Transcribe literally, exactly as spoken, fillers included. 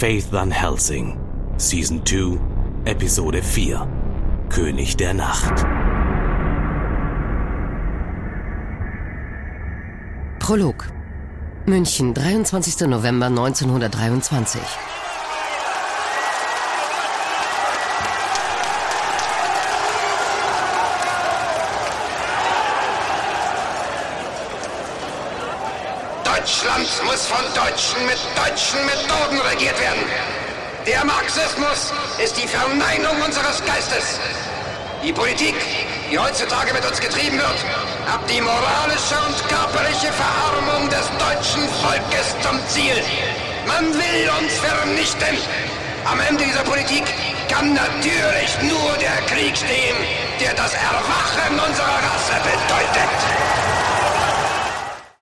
Faith Van Helsing, Season zwei, Episode vier, König der Nacht. Prolog. München, dreiundzwanzigster November neunzehnhundertdreiundzwanzig. Deutschland muss von Deutschen mit deutschen Methoden regiert werden. Der Marxismus ist die Verneinung unseres Geistes. Die Politik, die heutzutage mit uns getrieben wird, hat die moralische und körperliche Verarmung des deutschen Volkes zum Ziel. Man will uns vernichten. Am Ende dieser Politik kann natürlich nur der Krieg stehen, der das Erwachen unserer Rasse bedeutet.